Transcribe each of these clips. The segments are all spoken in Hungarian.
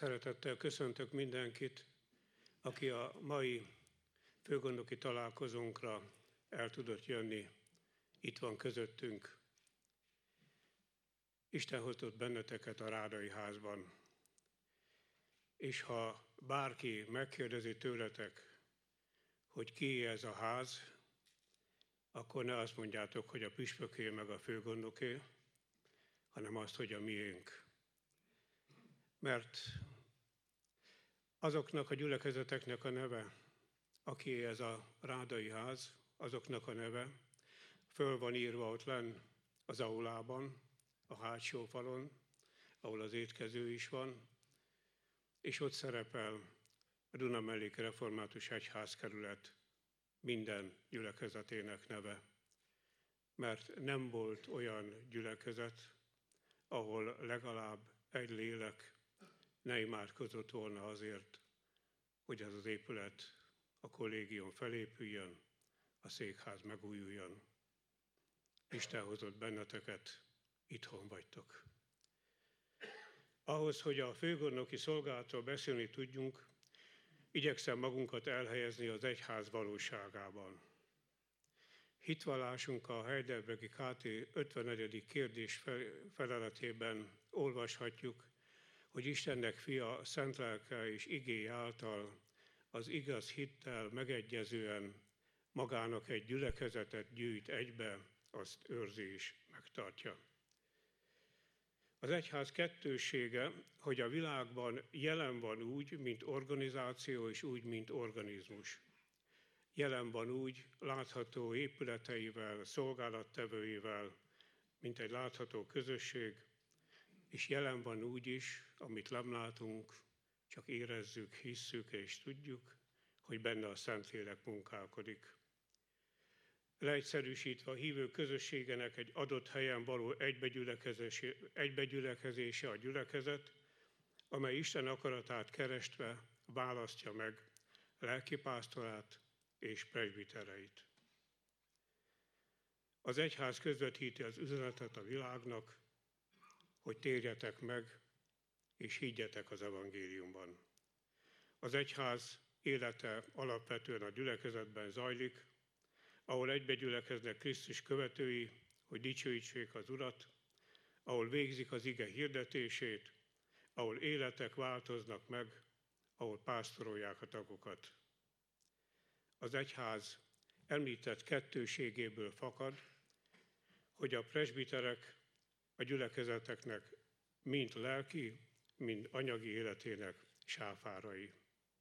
Szeretettel köszöntök mindenkit, aki a mai főgondnoki találkozónkra el tudott jönni. Itt van közöttünk. Isten hozott benneteket a Rádai házban. És ha bárki megkérdezi tőletek, hogy kié ez a ház, akkor ne azt mondjátok, hogy a püspöké meg a főgondnoké, hanem azt, hogy a miénk. Mert azoknak a gyülekezeteknek a neve, aki ez a Rádai ház, azoknak a neve, föl van írva ott lenn az aulában, a hátsó falon, ahol az étkező is van, és ott szerepel a Dunamelléki Református Egyházkerület minden gyülekezetének neve. Mert nem volt olyan gyülekezet, ahol legalább egy lélek ne imádkozott volna azért, hogy ez az épület, a kollégium felépüljön, a székház megújuljon. Isten hozott benneteket, itthon vagytok. Ahhoz, hogy a főgondnoki szolgálatról beszélni tudjunk, igyekszem magunkat elhelyezni az egyház valóságában. Hitvallásunk a Heidelbergi KT 54. kérdés feleletében olvashatjuk, hogy Istennek fia szent lelke és igéje által az igaz hittel megegyezően magának egy gyülekezetet gyűjt egybe, azt őrzi és megtartja. Az egyház kettőssége, hogy a világban jelen van úgy, mint organizáció, és úgy, mint organizmus. Jelen van úgy, látható épületeivel, szolgálattevőivel, mint egy látható közösség, és jelen van úgy is, amit nem látunk, csak érezzük, hisszük és tudjuk, hogy benne a Szentlélek munkálkodik. Leegyszerűsítve a hívő közösségenek egy adott helyen való egybegyülekezése a gyülekezet, amely Isten akaratát kerestve választja meg lelkipásztorát és presbitereit. Az egyház közvetíti az üzenetet a világnak, hogy térjetek meg és higgyetek az evangéliumban. Az egyház élete alapvetően a gyülekezetben zajlik, ahol egybegyülekeznek Krisztus követői, hogy dicsőítsék az Urat, ahol végzik az ige hirdetését, ahol életek változnak meg, ahol pásztorolják a tagokat. Az egyház említett kettőségéből fakad, hogy a presbiterek a gyülekezeteknek mind lelki, mind anyagi életének sáfárai.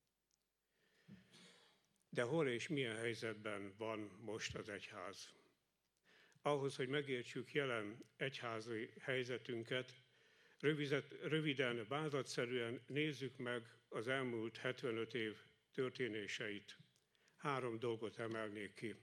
De hol és milyen helyzetben van most az egyház? Ahhoz, hogy megértsük jelen egyházi helyzetünket, röviden, vázlatszerűen nézzük meg az elmúlt 75 év történéseit. 3 dolgot emelnék ki.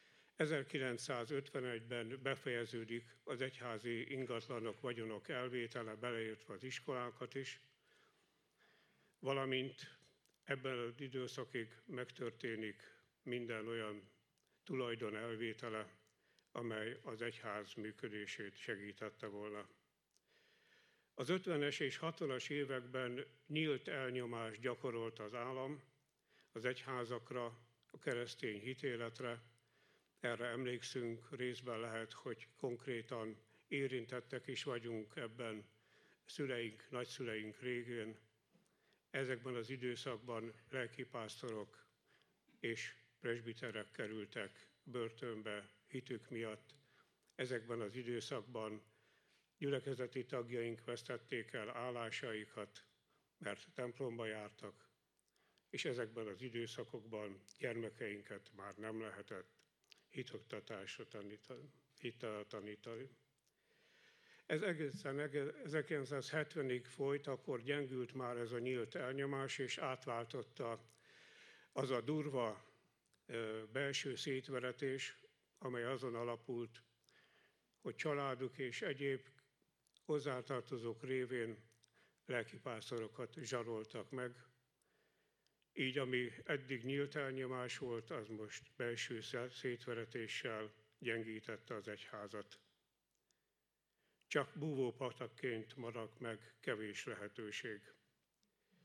1951-ben befejeződik az egyházi ingatlanok, vagyonok elvétele, beleértve az iskolákat is, valamint ebben az időszakig megtörténik minden olyan tulajdon elvétele, amely az egyház működését segítette volna. Az 50-es és 60-as években nyílt elnyomást gyakorolt az állam az egyházakra, a keresztény hitéletre. Erre emlékszünk, részben lehet, hogy konkrétan érintettek is vagyunk ebben szüleink, nagyszüleink régén. Ezekben az időszakban lelkipásztorok és presbiterek kerültek börtönbe hitük miatt. Ezekben az időszakban gyülekezeti tagjaink vesztették el állásaikat, mert templomba jártak, és ezekben az időszakokban gyermekeinket már nem lehetett hitoktatásra tanítani. Ez egészen 1970-ig folyt, akkor gyengült már ez a nyílt elnyomás, és átváltotta az a durva belső szétveretés, amely azon alapult, hogy családuk és egyéb hozzátartozók révén lelkipásztorokat zsaroltak meg. Így, ami eddig nyílt elnyomás volt, az most belső szétveretéssel gyengítette az egyházat. Csak búvópatakként maradt meg kevés lehetőség.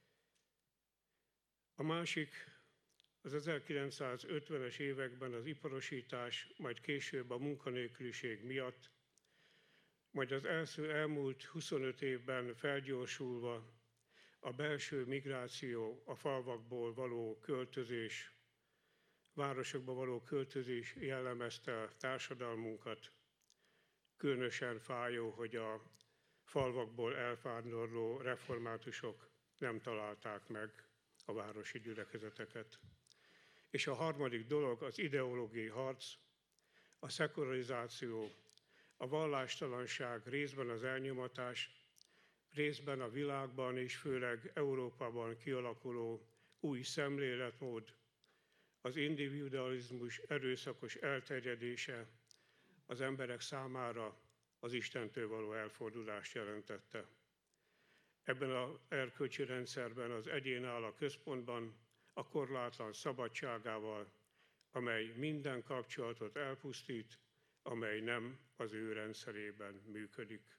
A másik, az 1950-es években az iparosítás, majd később a munkanélküliség miatt, majd az elmúlt 25 évben felgyorsulva a belső migráció, a falvakból való költözés, városokba való költözés jellemezte a társadalmunkat. Különösen fájó, hogy a falvakból elvándorló reformátusok nem találták meg a városi gyülekezeteket. És a harmadik dolog az ideológiai harc, a szekularizáció, a vallástalanság, részben az elnyomatás, részben a világban és főleg Európában kialakuló új szemléletmód, az individualizmus erőszakos elterjedése az emberek számára az Istentől való elfordulást jelentette. Ebben az erkölcsi rendszerben az egyén áll a központban, a korlátlan szabadságával, amely minden kapcsolatot elpusztít, amely nem az ő rendszerében működik.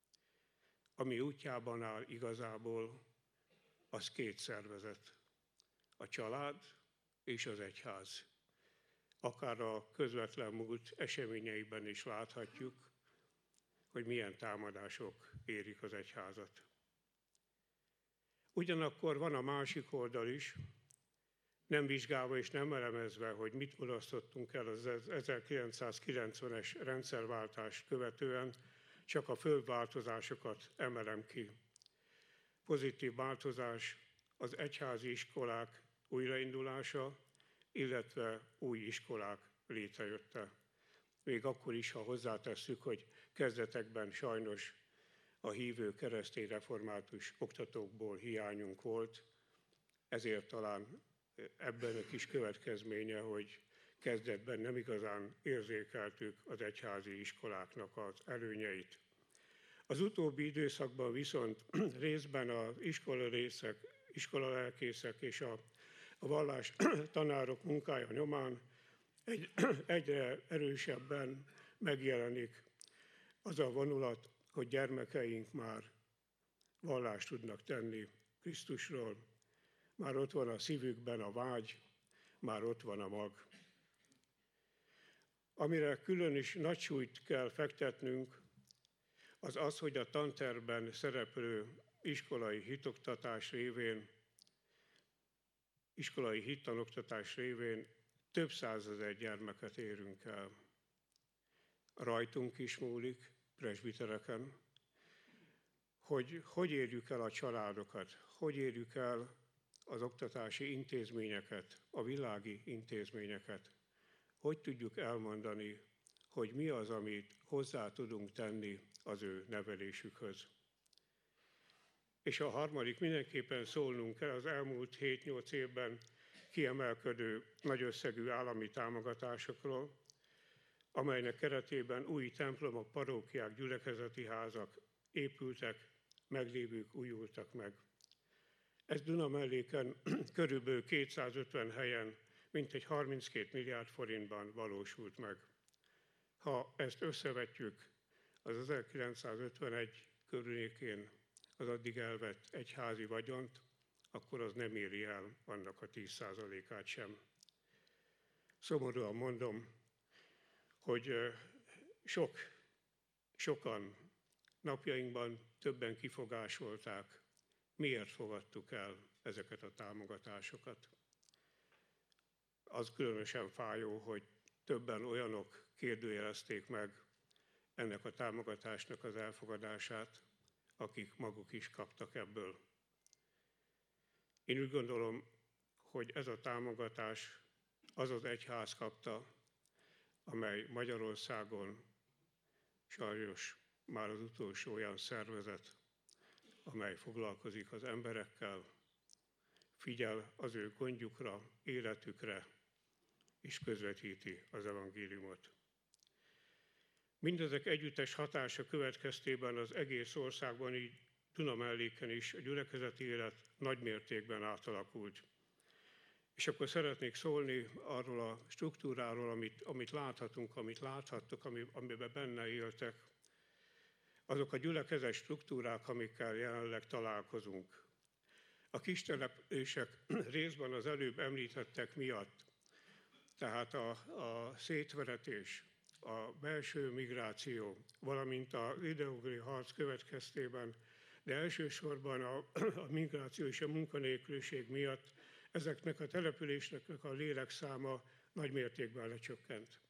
Ami útjában áll igazából, az két szervezet, a család és az egyház. Akár a közvetlen múlt eseményeiben is láthatjuk, hogy milyen támadások érik az egyházat. Ugyanakkor van a másik oldal is, nem vizsgálva és nem elemezve, hogy mit mulasztottunk el az 1990-es rendszerváltást követően, csak a főbb változásokat emelem ki. Pozitív változás az egyházi iskolák újraindulása, illetve új iskolák létrejötte. Még akkor is, ha hozzátesszük, hogy kezdetekben sajnos a hívő keresztény református oktatókból hiányunk volt, ezért talán ebben a kis következménye, hogy kezdetben nem igazán érzékeltük az egyházi iskoláknak az előnyeit. Az utóbbi időszakban viszont részben az iskolalelkészek és a vallás tanárok munkája nyomán egyre erősebben megjelenik az a vonulat, hogy gyermekeink már vallást tudnak tenni Krisztusról, már ott van a szívükben a vágy, már ott van a mag. Amire külön is nagy súlyt kell fektetnünk, az az, hogy a tantervben szereplő iskolai hittanoktatás révén több százezer gyermeket érünk el. Rajtunk is múlik, presbitereken, hogy érjük el a családokat, hogy érjük el az oktatási intézményeket, a világi intézményeket, hogy tudjuk elmondani, hogy mi az, amit hozzá tudunk tenni az ő nevelésükhöz. És a harmadik, mindenképpen szólnunk kell az elmúlt 7-8 évben kiemelkedő nagy összegű állami támogatásokról, amelynek keretében új templomok, parókiák, gyülekezeti házak épültek, meglévők újultak meg. Ez Dunamelléken körülbelül 250 helyen, mintegy 32 milliárd forintban valósult meg. Ha ezt összevetjük az 1951 környékén az addig elvett egyházi vagyont, akkor az nem éri el annak a 10%-át sem. Szomorúan mondom, hogy sokan napjainkban többen kifogásolták, miért fogadtuk el ezeket a támogatásokat. Az különösen fájó, hogy többen olyanok kérdőjelezték meg ennek a támogatásnak az elfogadását, akik maguk is kaptak ebből. Én úgy gondolom, hogy ez a támogatás az az egyház kapta, amely Magyarországon sajnos már az utolsó olyan szervezet, amely foglalkozik az emberekkel, figyel az ő gondjukra, életükre, és közvetíti az evangéliumot. Mindezek együttes hatása következtében az egész országban, így Dunamelléken is a gyülekezeti élet nagymértékben átalakult. És akkor szeretnék szólni arról a struktúráról, amit láthatunk, amit láthattok, amiben benne éltek. Azok a gyülekezet struktúrák, amikkel jelenleg találkozunk. A kis települések részben az előbb említettek miatt, tehát a szétveretés, a belső migráció, valamint az ideográfiai harc következtében, de elsősorban a migráció és a munkanélküliség miatt ezeknek a településeknek a lélekszáma nagy mértékben lecsökkent.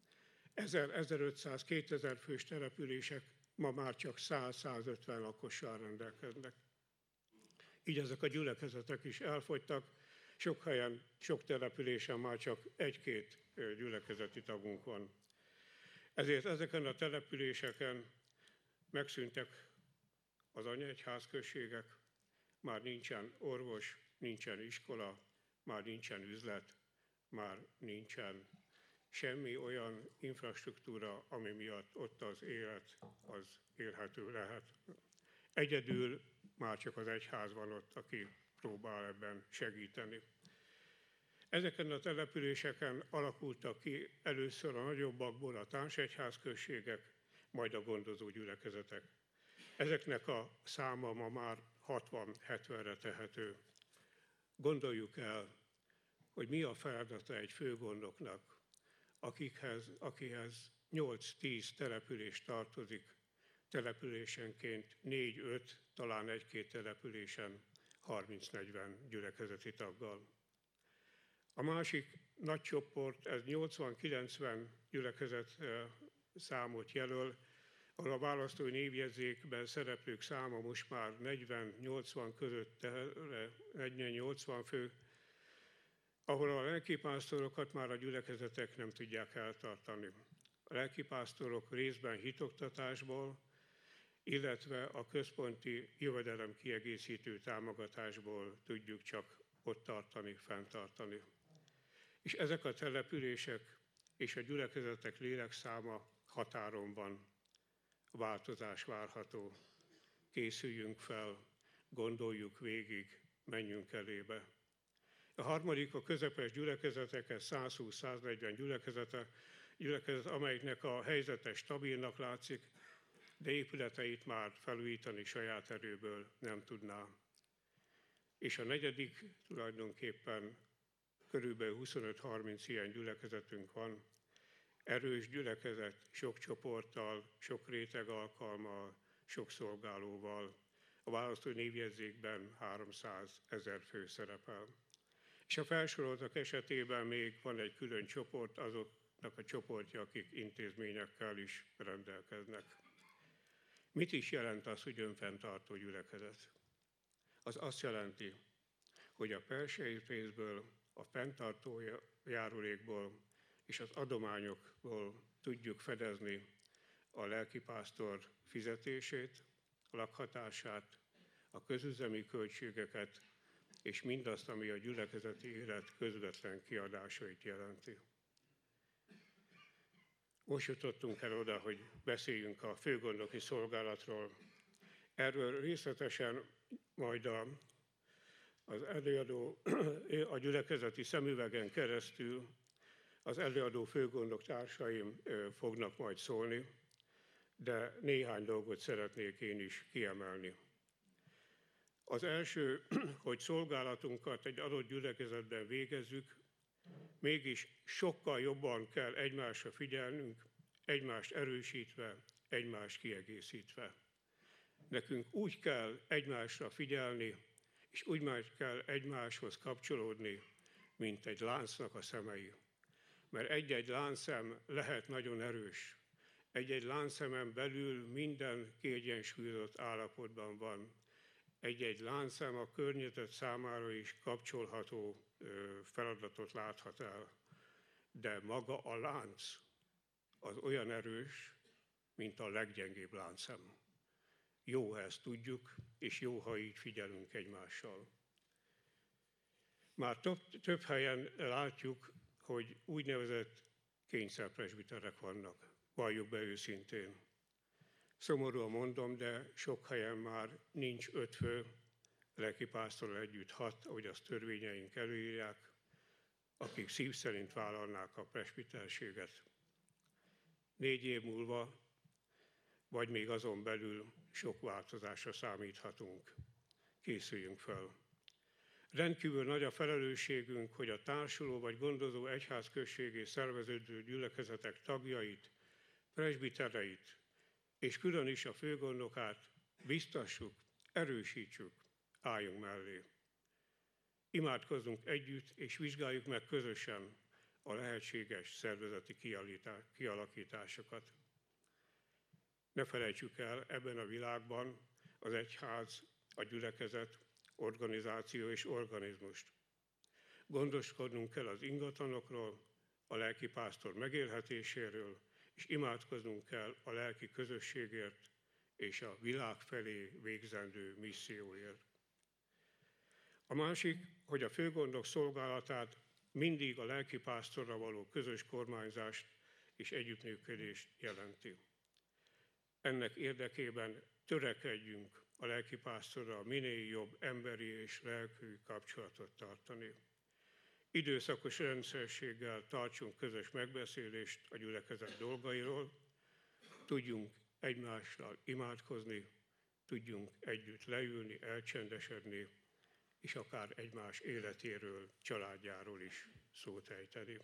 1500-2000 fős települések ma már csak 100-150 lakossal rendelkeznek. Így ezek a gyülekezetek is elfogytak, sok helyen, sok településen már csak 1-2 gyülekezeti tagunk van. Ezért ezeken a településeken megszűntek az anyaegyházközségek, már nincsen orvos, nincsen iskola, már nincsen üzlet, már nincsen semmi olyan infrastruktúra, ami miatt ott az élet az élhető lehet. Egyedül már csak az egyház van ott, aki próbál ebben segíteni. Ezeken a településeken alakultak ki először a nagyobbakból a társegyházközségek, majd a gondozó gyülekezetek. Ezeknek a száma ma már 60-70-re tehető. Gondoljuk el, hogy mi a feladata egy főgondnoknak, akihez 8-10 település tartozik, településenként 4-5, talán 1-2 településen 30-40 gyülekezeti taggal. A másik nagy csoport, ez 80-90 gyülekezet számot jelöl, ahol a választói névjegyzékben szereplők száma most már 40-80 között, 40-80 fő, ahol a lelkipásztorokat már a gyülekezetek nem tudják eltartani. A lelkipásztorok részben hitoktatásból, illetve a központi jövedelem kiegészítő támogatásból tudjuk csak ott tartani, fenntartani. És ezek a települések és a gyülekezetek lélekszáma határon van. Változás várható. Készüljünk fel, gondoljuk végig, menjünk elébe. A harmadik a közepes gyülekezeteket, 120-140 gyülekezet, amelyiknek a helyzete stabilnak látszik, de épületeit már felújítani saját erőből nem tudná. És a negyedik tulajdonképpen körülbelül 25-30 ilyen gyülekezetünk van. Erős gyülekezet, sok csoporttal, sok réteg alkalmal, sok szolgálóval. A választói névjegyzékben 300 000 fő szerepel. És a felsoroltak esetében még van egy külön csoport, azoknak a csoportja, akik intézményekkel is rendelkeznek. Mit is jelent az, hogy önfenntartó gyülekezet? Az azt jelenti, hogy a persei pénzből, a fenntartó járulékból és az adományokból tudjuk fedezni a lelkipásztor fizetését, a lakhatását, a közüzemi költségeket, és mindazt, ami a gyülekezeti élet közvetlen kiadásait jelenti. Most jutottunk el oda, hogy beszéljünk a főgondnoki szolgálatról. Erről részletesen majd az előadó a gyülekezeti szemüvegen keresztül az előadó főgondnok társaim fognak majd szólni, de néhány dolgot szeretnék én is kiemelni. Az első, hogy szolgálatunkat egy adott gyülekezetben végezzük, mégis sokkal jobban kell egymásra figyelnünk, egymást erősítve, egymást kiegészítve. Nekünk úgy kell egymásra figyelni, és úgy kell egymáshoz kapcsolódni, mint egy láncnak a szemei. Mert egy-egy láncszem lehet nagyon erős. Egy-egy láncszemen belül minden kiegyensúlyozott állapotban van. Egy-egy láncszem a környezet számára is kapcsolható feladatot láthat el. De maga a lánc az olyan erős, mint a leggyengébb láncszem. Jó, ha ezt tudjuk, és jó, ha így figyelünk egymással. Már több helyen látjuk, hogy úgynevezett kényszerpresbiterek vannak. Valljuk be őszintén. Szomorúan mondom, de sok helyen már nincs 5 fő, lelkipásztorral együtt 6, ahogy azt törvényeink előírják, akik szív szerint vállalnák a presbiterséget. 4 év múlva, vagy még azon belül sok változásra számíthatunk. Készüljünk fel. Rendkívül nagy a felelősségünk, hogy a társuló vagy gondozó egyházközségé szerveződő gyülekezetek tagjait, presbitereit és külön is a főgondnokát biztassuk, erősítsük, álljunk mellé. Imádkozzunk együtt, és vizsgáljuk meg közösen a lehetséges szervezeti kialakításokat. Ne felejtsük el, ebben a világban az egyház, a gyülekezet, organizáció és organizmust. Gondoskodnunk kell az ingatlanokról, a lelkipásztor megélhetéséről, és imádkoznunk kell a lelki közösségért és a világ felé végzendő misszióért. A másik, hogy a főgondnok szolgálatát mindig a lelkipásztorra való közös kormányzást és együttműködést jelenti. Ennek érdekében törekedjünk a lelkipásztorral minél jobb emberi és lelkű kapcsolatot tartani. Időszakos rendszerességgel tartsunk közös megbeszélést a gyülekezet dolgairól, tudjunk egymással imádkozni, tudjunk együtt leülni, elcsendesedni, és akár egymás életéről, családjáról is szót ejteni.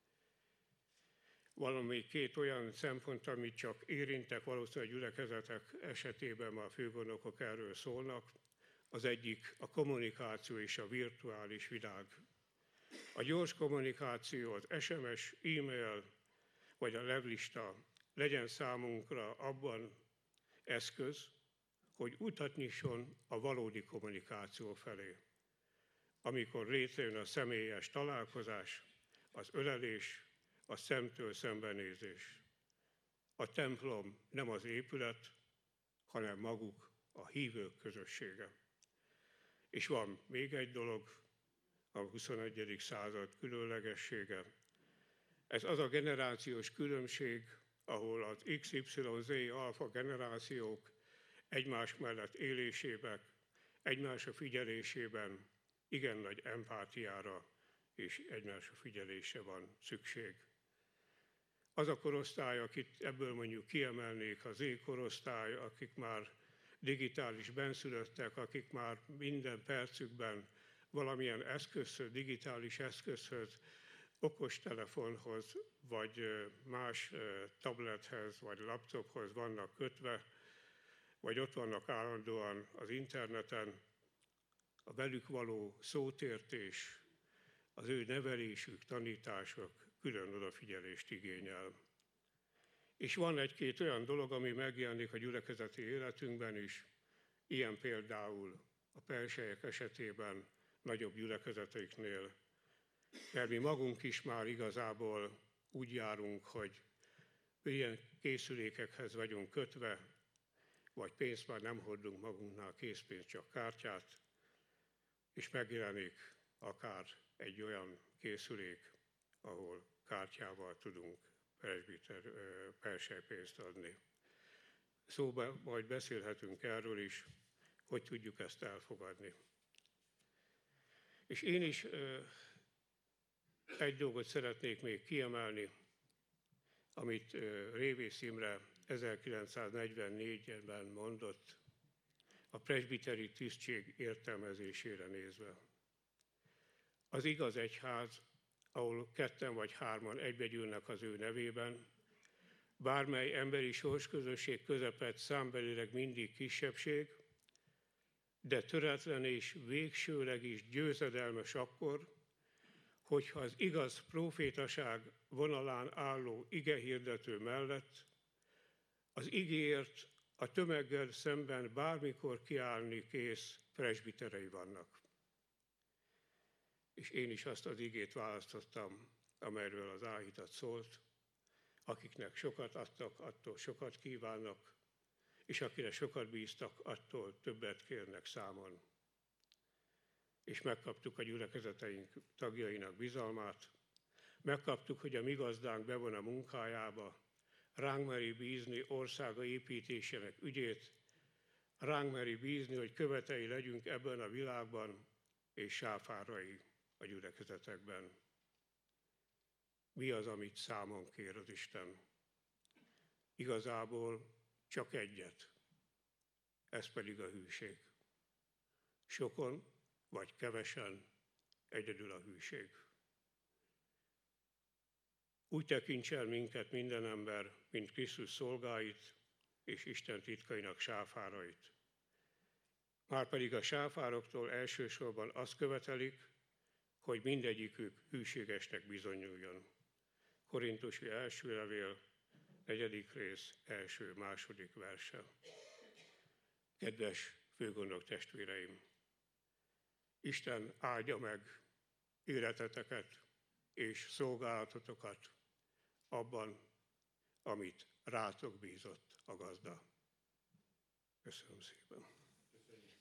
Valami két olyan szempont, amit csak érintek, valószínűleg a gyülekezetek esetében már a főgondnokok erről szólnak. Az egyik a kommunikáció és a virtuális világ. A gyors kommunikáció, az SMS, e-mail vagy a webλista legyen számunkra abban eszköz, hogy utat nyisson a valódi kommunikáció felé. Amikor létrejön a személyes találkozás, az ölelés, a szemtől szembenézés. A templom nem az épület, hanem maguk, a hívők közössége. És van még egy dolog, a 21. század különlegessége. Ez az a generációs különbség, ahol az XYZ alfa generációk egymás mellett élésében, egymásra figyelésében igen nagy empátiára és egymásra figyelésre van szükség. Az a korosztály, akit ebből mondjuk kiemelnék, az Z-korosztály, akik már digitális benszülöttek, akik már minden percükben valamilyen eszközhöz, digitális eszközhöz, okostelefonhoz, vagy más tablethez, vagy laptophoz vannak kötve, vagy ott vannak állandóan az interneten, a velük való szótértés, az ő nevelésük, tanítások külön odafigyelést igényel. És van egy-két olyan dolog, ami megjelenik a gyülekezeti életünkben is, ilyen például a perselyek esetében, nagyobb gyülekezeteiknél, mert mi magunk is már igazából úgy járunk, hogy ilyen készülékekhez vagyunk kötve, vagy pénzt már nem hordunk magunknál, készpénzt, csak kártyát, és megjelenik akár egy olyan készülék, ahol kártyával tudunk perselypénzt adni. Szóval majd beszélhetünk erről is, hogy tudjuk ezt elfogadni. És én is egy dolgot szeretnék még kiemelni, amit Révész Imre 1944-ben mondott a presbiteri tisztség értelmezésére nézve. Az igaz egyház, ahol ketten vagy hárman egybegyűlnek az ő nevében, bármely emberi sorsközösség közepett számbelileg mindig kisebbség, de töretlen és végsőleg is győzedelmes akkor, hogyha az igaz prófétaság vonalán álló igehirdető mellett az igéért a tömeggel szemben bármikor kiállni kész presbiterei vannak. És én is azt az igét választottam, amelyről az áhítat szólt, akiknek sokat adtak, attól sokat kívánnak, és akire sokat bíztak, attól többet kérnek számon. És megkaptuk a gyülekezeteink tagjainak bizalmát, megkaptuk, hogy a mi gazdánk bevon a munkájába, ránk meri bízni országa építésének ügyét, ránk meri bízni, hogy követei legyünk ebben a világban, és sáfárai a gyülekezetekben. Mi az, amit számon kér az Isten? Igazából csak egyet, ez pedig a hűség. Sokon vagy kevesen, egyedül a hűség. Úgy tekints el minket minden ember, mint Krisztus szolgáit és Isten titkainak sáfárait. Márpedig a sáfároktól elsősorban azt követelik, hogy mindegyikük hűségesnek bizonyuljon. Korintusi első levél, 4. rész, 1.-2. verse. Kedves főgondnok testvéreim! Isten áldja meg életeteket és szolgálatotokat abban, amit rátok bízott a Gazda. Köszönöm szépen!